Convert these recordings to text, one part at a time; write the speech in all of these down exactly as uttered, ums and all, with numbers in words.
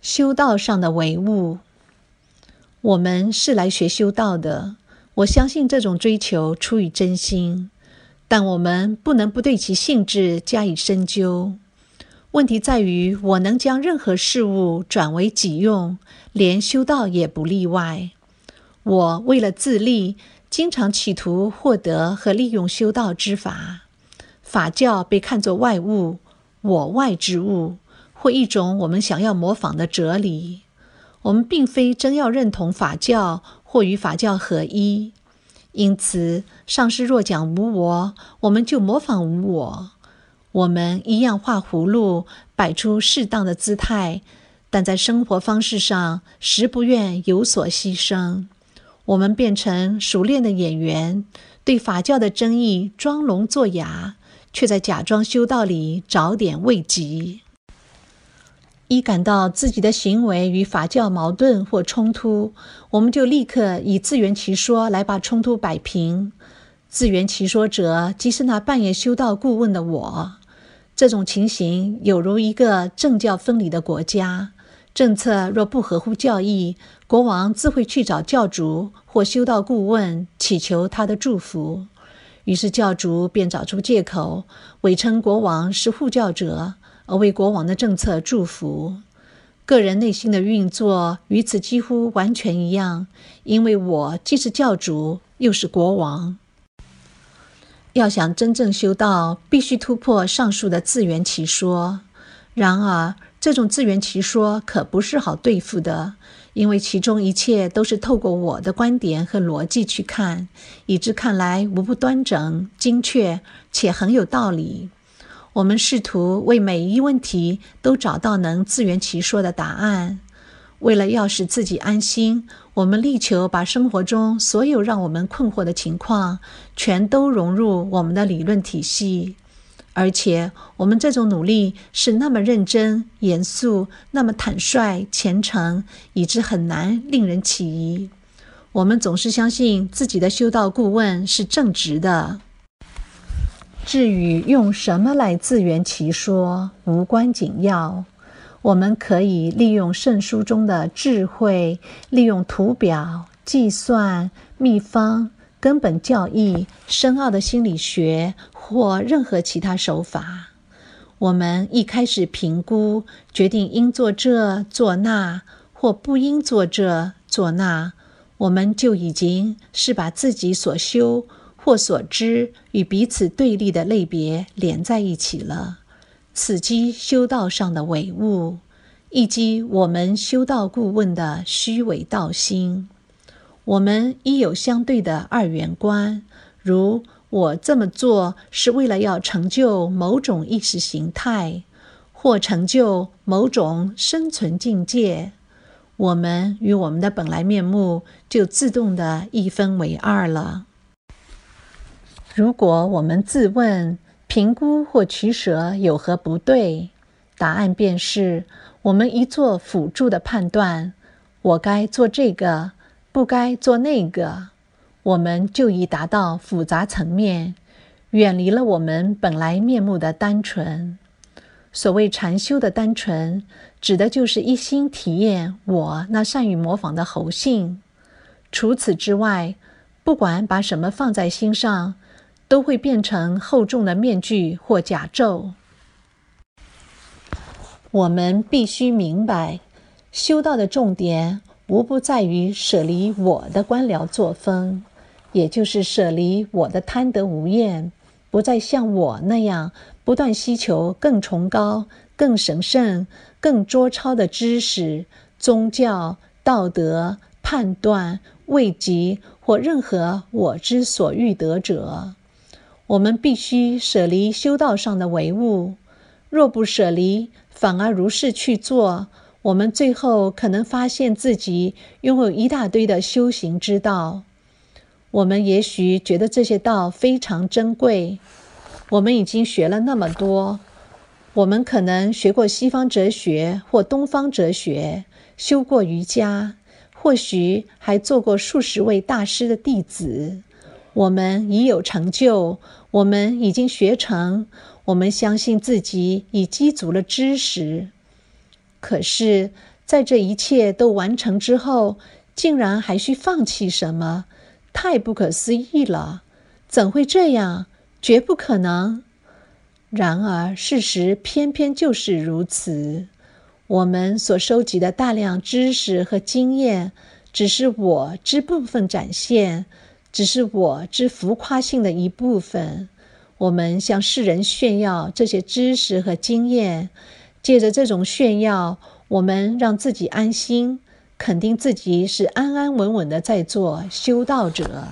修道上的唯物。我们是来学修道的，我相信这种追求出于真心，但我们不能不对其性质加以深究。问题在于，我能将任何事物转为己用，连修道也不例外。我为了自利，经常企图获得和利用修道之法。法教被看作外物，我外之物，或一种我们想要模仿的哲理。我们并非真要认同法教或与法教合一，因此上师若讲无我，我们就模仿无我。我们一样画葫芦，摆出适当的姿态，但在生活方式上实不愿有所牺牲。我们变成熟练的演员，对法教的争议装聋作哑，却在假装修道里找点慰藉。一感到自己的行为与法教矛盾或冲突，我们就立刻以自圆其说来把冲突摆平。自圆其说者即是那扮演修道顾问的我。这种情形有如一个政教分离的国家，政策若不合乎教义，国王自会去找教主或修道顾问，祈求他的祝福。于是教主便找出借口，伪称国王是护教者，而为国王的政策祝福。个人内心的运作与此几乎完全一样，因为我既是教主，又是国王。要想真正修道，必须突破上述的自圆其说。然而，这种自圆其说可不是好对付的，因为其中一切都是透过我的观点和逻辑去看，以致看来无不端正、精确，且很有道理。我们试图为每一问题都找到能自圆其说的答案。为了要使自己安心，我们力求把生活中所有让我们困惑的情况全都融入我们的理论体系。而且我们这种努力是那么认真、严肃，那么坦率、虔诚，以致很难令人起疑。我们总是相信自己的修道顾问是正直的。至于用什么来自圆其说，无关紧要。我们可以利用圣书中的智慧，利用图表、计算、秘方、根本教义、深奥的心理学或任何其他手法。我们一开始评估，决定应做这做那，或不应做这做那，我们就已经是把自己所修或所知与彼此对立的类别连在一起了。此即修道上的伪物，以及我们修道顾问的虚伪道心。我们亦有相对的二元观，如我这么做是为了要成就某种意识形态，或成就某种生存境界。我们与我们的本来面目就自动地一分为二了。如果我们自问评估或取舍有何不对，答案便是我们一做辅助的判断，我该做这个，不该做那个，我们就已达到复杂层面，远离了我们本来面目的单纯。所谓禅修的单纯，指的就是一心体验我那善于模仿的猴性。除此之外，不管把什么放在心上，都会变成厚重的面具或甲胄。我们必须明白，修道的重点无不在于舍离我的官僚作风，也就是舍离我的贪得无厌，不再像我那样不断希求更崇高、更神圣、更卓超的知识、宗教、道德、判断、位极或任何我之所欲得者。我们必须舍离修道上的唯物，若不舍离，反而如是去做，我们最后可能发现自己拥有一大堆的修行之道。我们也许觉得这些道非常珍贵，我们已经学了那么多，我们可能学过西方哲学或东方哲学，修过瑜伽，或许还做过数十位大师的弟子。我们已有成就，我们已经学成，我们相信自己已积足了知识。可是在这一切都完成之后，竟然还需放弃什么？太不可思议了！怎会这样？绝不可能！然而，事实偏偏就是如此。我们所收集的大量知识和经验，只是我之部分展现，只是我之浮夸性的一部分。我们向世人炫耀这些知识和经验，借着这种炫耀，我们让自己安心，肯定自己是安安稳稳的在做修道者。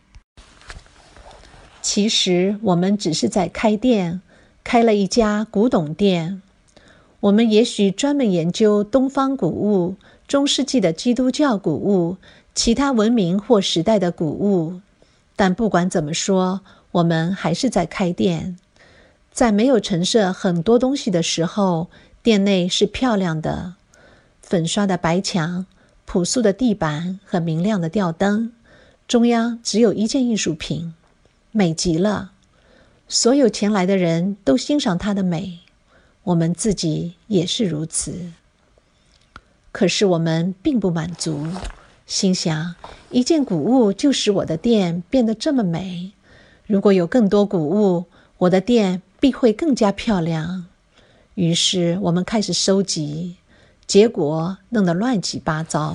其实我们只是在开店，开了一家古董店。我们也许专门研究东方古物、中世纪的基督教古物、其他文明或时代的古物，但不管怎么说，我们还是在开店。在没有陈设很多东西的时候，店内是漂亮的，粉刷的白墙、朴素的地板和明亮的吊灯，中央只有一件艺术品，美极了。所有前来的人都欣赏它的美，我们自己也是如此。可是我们并不满足，心想，一件古物就使我的店变得这么美，如果有更多古物，我的店必会更加漂亮。于是我们开始收集，结果弄得乱七八糟。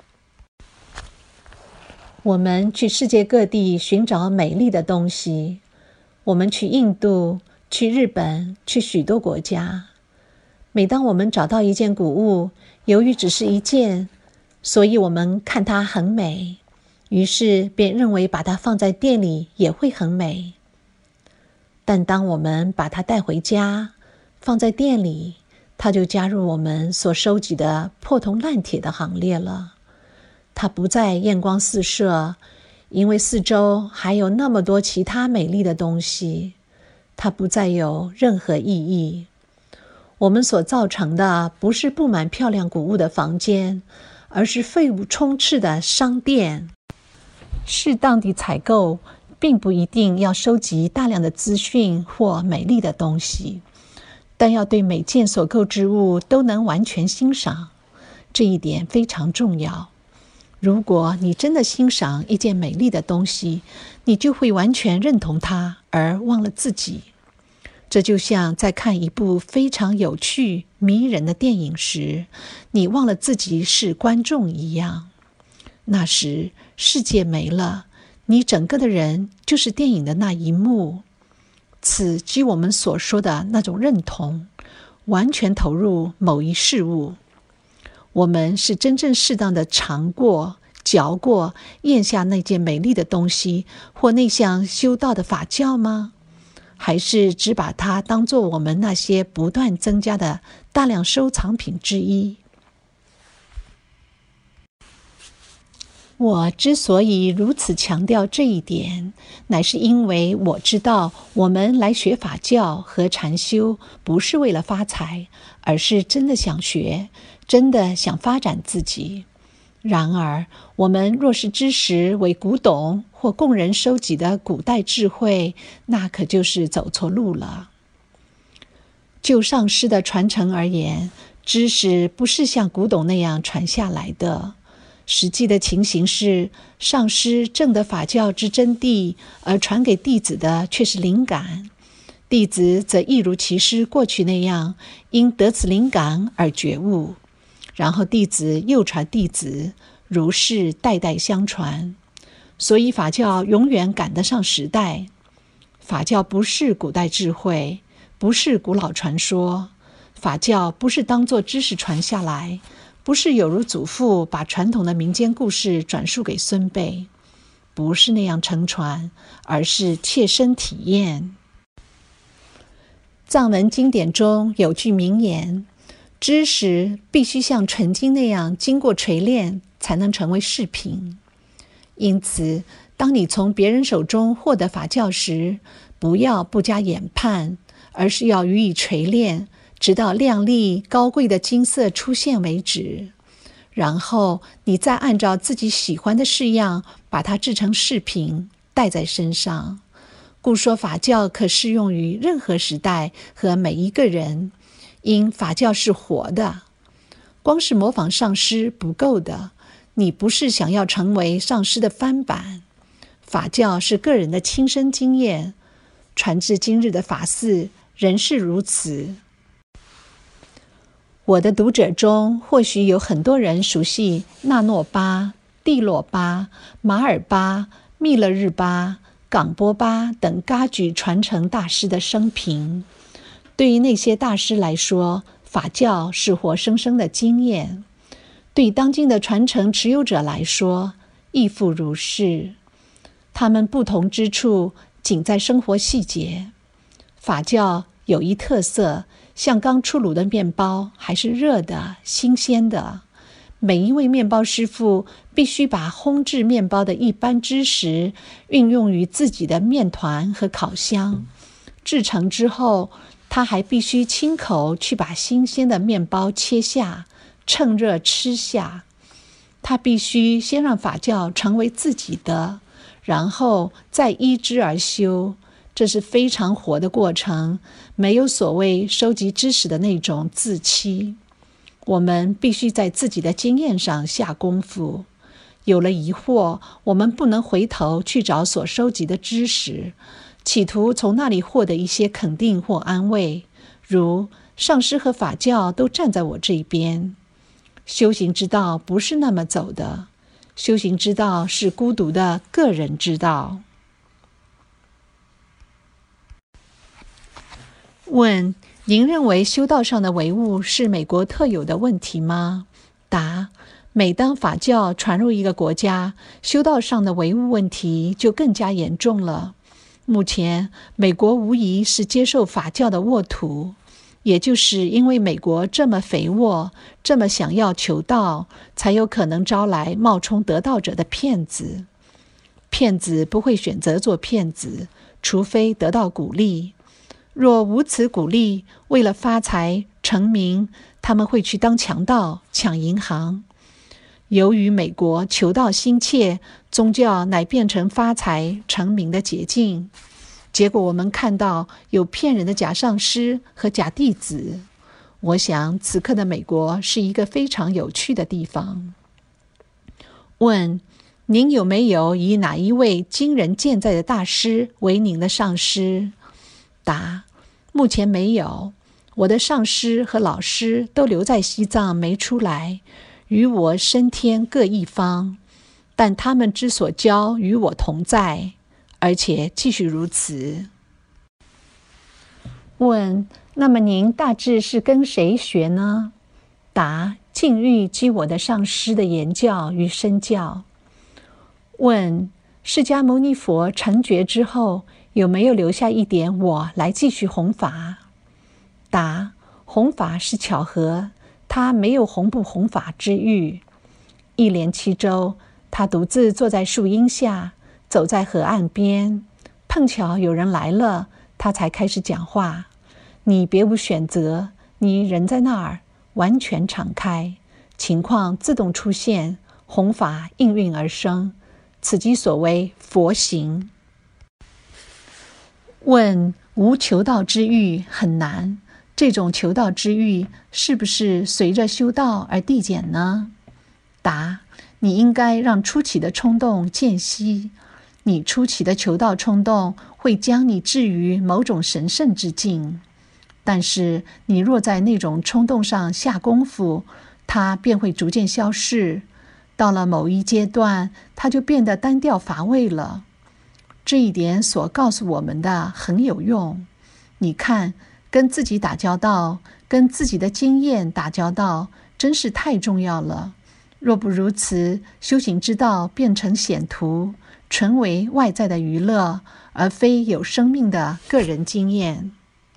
我们去世界各地寻找美丽的东西，我们去印度，去日本，去许多国家。每当我们找到一件古物，由于只是一件，所以我们看它很美，于是便认为把它放在店里也会很美。但当我们把它带回家，放在店里，它就加入我们所收集的破铜烂铁的行列了。它不再艳光四射，因为四周还有那么多其他美丽的东西。它不再有任何意义。我们所造成的不是布满漂亮古物的房间，而是废物充斥的商店。适当地采购并不一定要收集大量的资讯或美丽的东西，但要对每件所购之物都能完全欣赏，这一点非常重要。如果你真的欣赏一件美丽的东西，你就会完全认同它，而忘了自己。这就像在看一部非常有趣、迷人的电影时，你忘了自己是观众一样。那时，世界没了，你整个的人就是电影的那一幕。此即我们所说的那种认同，完全投入某一事物。我们是真正适当的尝过、嚼过、咽下那件美丽的东西，或那项修道的法教吗？还是只把它当作我们那些不断增加的大量收藏品之一？我之所以如此强调这一点，乃是因为我知道我们来学法教和禅修不是为了发财，而是真的想学，真的想发展自己。然而，我们若是知识为古董或供人收集的古代智慧，那可就是走错路了。就上师的传承而言，知识不是像古董那样传下来的。实际的情形是，上师证得法教之真谛，而传给弟子的却是灵感。弟子则一如其师过去那样，因得此灵感而觉悟。然后弟子又传弟子，如是代代相传。所以法教永远赶得上时代。法教不是古代智慧，不是古老传说。法教不是当作知识传下来，不是有如祖父把传统的民间故事转述给孙辈，不是那样承传，而是切身体验。藏文经典中有句名言，知识必须像纯金那样经过锤炼，才能成为饰品。因此，当你从别人手中获得法教时，不要不加研判，而是要予以锤炼，直到亮丽高贵的金色出现为止。然后你再按照自己喜欢的式样，把它制成饰品，戴在身上。故说法教可适用于任何时代和每一个人，因法教是活的。 光是模仿上师不够的，你不是想要成为上师的翻版。法教是个人的亲身经验，传至今日的法寺仍是如此。我的读者中，或许有很多人熟悉纳诺巴、蒂洛巴、马尔巴、密勒日巴、冈波巴等噶举传承大师的生平。对于那些大师来说，法教是活生生的经验；对当今的传承持有者来说，亦复如是。他们不同之处仅在生活细节。法教有一特色，像刚出炉的面包还是热的、新鲜的。每一位面包师傅必须把烘制面包的一般知识运用于自己的面团和烤箱。制成之后，他还必须亲口去把新鲜的面包切下，趁热吃下。他必须先让法教成为自己的，然后再依之而修。这是非常活的过程，没有所谓收集知识的那种自欺。我们必须在自己的经验上下功夫。有了疑惑，我们不能回头去找所收集的知识，企图从那里获得一些肯定或安慰，如上师和法教都站在我这一边。修行之道不是那么走的，修行之道是孤独的个人之道。问：您认为修道上的唯物是美国特有的问题吗？答：每当法教传入一个国家，修道上的唯物问题就更加严重了。目前，美国无疑是接受法教的沃土，也就是因为美国这么肥沃，这么想要求道，才有可能招来冒充得道者的骗子。骗子不会选择做骗子，除非得到鼓励。若无此鼓励，为了发财成名，他们会去当强盗、抢银行。由于美国求道心切，宗教乃变成发财成名的捷径。结果我们看到有骗人的假上师和假弟子。我想此刻的美国是一个非常有趣的地方。问：您有没有以哪一位惊人健在的大师为您的上师？答：目前没有。我的上师和老师都留在西藏没出来，与我身天各一方，但他们之所教与我同在，而且继续如此。问：那么您大致是跟谁学呢？答：禁欲及我的上师的言教与身教。问：释迦牟尼佛成觉之后，有没有留下一点我来继续弘法？答：弘法是巧合，他没有弘不弘法之欲。一连七周，他独自坐在树荫下，走在河岸边，碰巧有人来了，他才开始讲话。你别无选择，你人在那儿，完全敞开，情况自动出现，弘法应运而生，此即所谓佛行。问：无求道之欲很难，这种求道之欲是不是随着修道而递减呢？答：你应该让初起的冲动渐息，你初起的求道冲动会将你置于某种神圣之境，但是你若在那种冲动上下功夫，它便会逐渐消逝，到了某一阶段，它就变得单调乏味了。这一点所告诉我们的很有用。你看，跟自己打交道，跟自己的经验打交道，真是太重要了。若不如此，修行之道变成显途，纯为外在的娱乐，而非有生命的个人经验。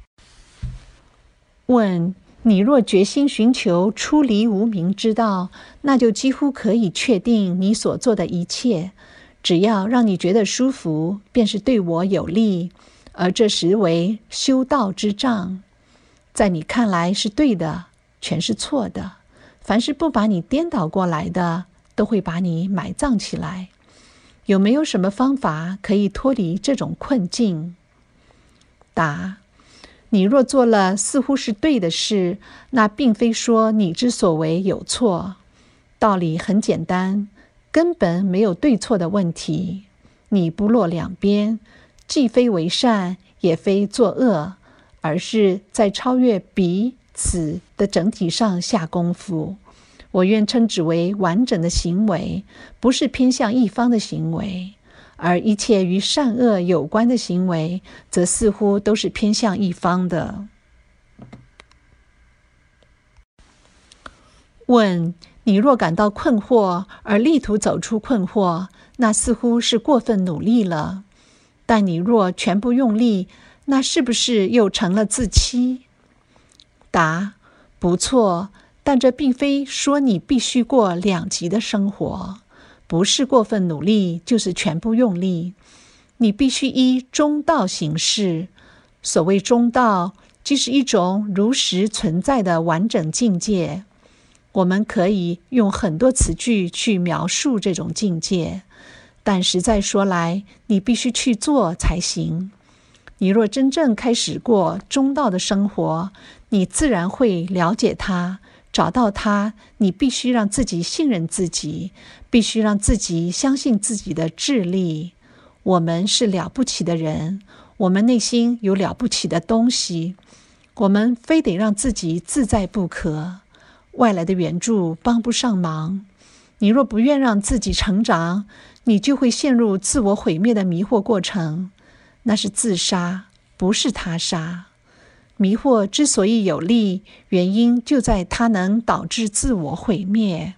问：你若决心寻求出离无明之道，那就几乎可以确定你所做的一切，只要让你觉得舒服，便是对我有利，而这实为修道之障。在你看来是对的，全是错的。凡是不把你颠倒过来的，都会把你埋葬起来。有没有什么方法可以脱离这种困境？答： 你若做了似乎是对的事，那并非说你之所为有错。道理很简单，根本没有对错的问题。你不落两边，既非为善，也非作恶，而是在超越彼此的整体上下功夫。我愿称之为完整的行为，不是偏向一方的行为。而一切与善恶有关的行为，则似乎都是偏向一方的。问：你若感到困惑而力图走出困惑，那似乎是过分努力了。但你若全部用力，那是不是又成了自欺？答：不错，但这并非说你必须过两极的生活。不是过分努力，就是全部用力。你必须依中道行事。所谓中道，即是一种如实存在的完整境界。我们可以用很多词句去描述这种境界，但实在说来，你必须去做才行。你若真正开始过中道的生活，你自然会了解它。找到它，你必须让自己信任自己，必须让自己相信自己的智力。我们是了不起的人，我们内心有了不起的东西，我们非得让自己自在不可。外来的援助帮不上忙。你若不愿让自己成长，你就会陷入自我毁灭的迷惑过程。那是自杀，不是他杀。迷惑之所以有利，原因就在它能导致自我毁灭。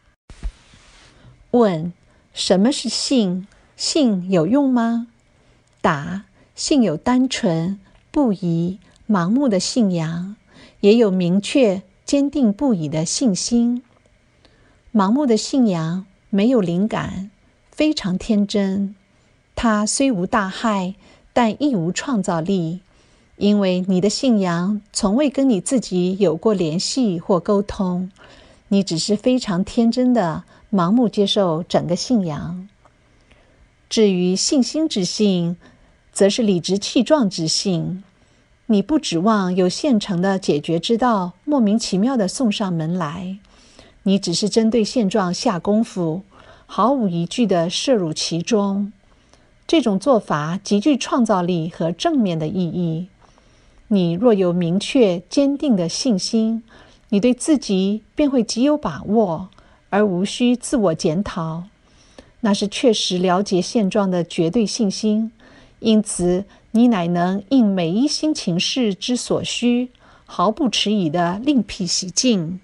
问：什么是信？信有用吗？答：信有单纯、不疑、盲目的信仰，也有明确、坚定不移的信心。盲目的信仰没有灵感，非常天真。它虽无大害，但亦无创造力。因为你的信仰从未跟你自己有过联系或沟通，你只是非常天真的盲目接受整个信仰。至于信心之信，则是理直气壮之信。你不指望有现成的解决之道莫名其妙地送上门来，你只是针对现状下功夫，毫无疑惧地摄入其中。这种做法极具创造力和正面的意义。你若有明确坚定的信心，你对自己便会极有把握，而无需自我检讨。那是确实了解现状的绝对信心，因此你乃能应每一心情事之所需，毫不迟疑地另辟蹊径。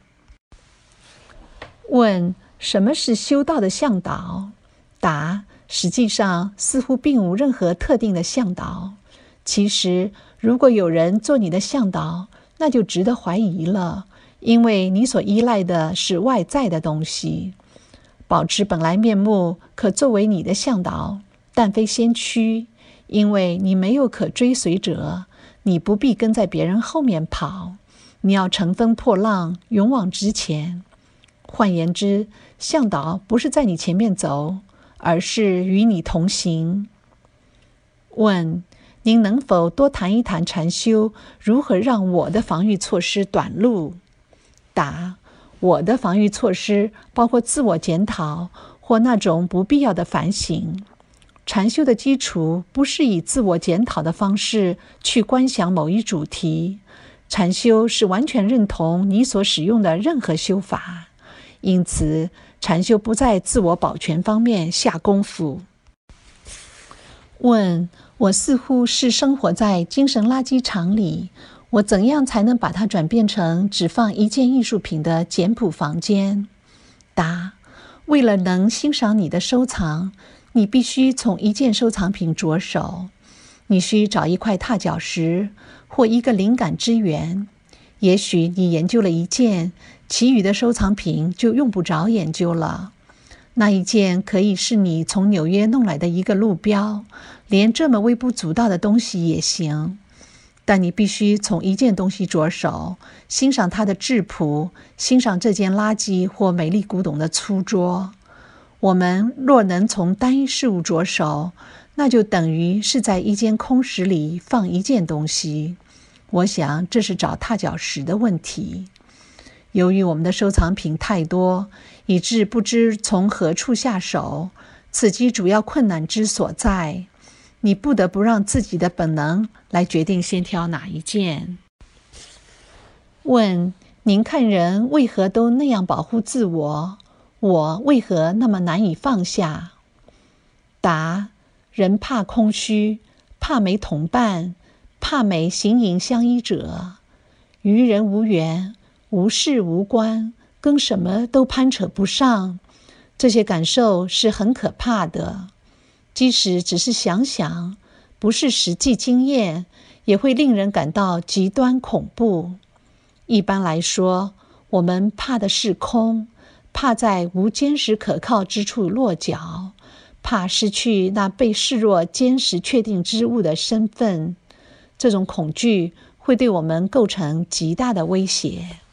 问：什么是修道的向导？答：实际上似乎并无任何特定的向导。其实如果有人做你的向导，那就值得怀疑了，因为你所依赖的是外在的东西。保持本来面目可作为你的向导，但非先驱，因为你没有可追随者，你不必跟在别人后面跑，你要乘风破浪，勇往直前。换言之，向导不是在你前面走，而是与你同行。问：您能否多谈一谈禅修如何让我的防御措施短路？答：我的防御措施包括自我检讨或那种不必要的反省。禅修的基础不是以自我检讨的方式去观想某一主题，禅修是完全认同你所使用的任何修法，因此禅修不在自我保全方面下功夫。问：我似乎是生活在精神垃圾场里，我怎样才能把它转变成只放一件艺术品的简朴房间？答：为了能欣赏你的收藏，你必须从一件收藏品着手。你需找一块踏脚石或一个灵感之源。也许你研究了一件，其余的收藏品就用不着研究了。那一件可以是你从纽约弄来的一个路标，连这么微不足道的东西也行。但你必须从一件东西着手，欣赏它的质朴，欣赏这件垃圾或美丽古董的粗拙。我们若能从单一事物着手，那就等于是在一间空室里放一件东西。 我想这是找踏脚石的问题。由于我们的收藏品太多，以致不知从何处下手，此即主要困难之所在。你不得不让自己的本能来决定先挑哪一件。问：您看人为何都那样保护自我？我为何那么难以放下？答：人怕空虚，怕没同伴，怕没形影相依者。与人无缘，无事无关，跟什么都攀扯不上，这些感受是很可怕的。即使只是想想，不是实际经验，也会令人感到极端恐怖。一般来说，我们怕的是空，怕在无坚实可靠之处落脚，怕失去那被视若坚实确定之物的身份。这种恐惧会对我们构成极大的威胁。